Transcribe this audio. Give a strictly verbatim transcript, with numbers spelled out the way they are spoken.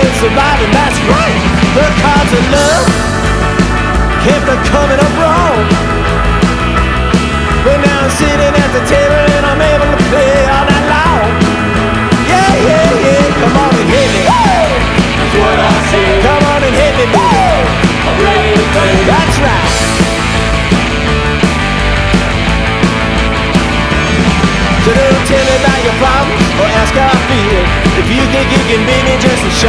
been surviving, that's right. The cards of love kept on coming up wrong, but now I'm sitting at the table and I'm able to play all night long. Yeah, yeah, yeah, come on and hit me. That's what I say. Come on and hit me, baby. I'm ready to play. That's right. So don't tell me about your problems or ask how I feel. If you think you can beat me, just show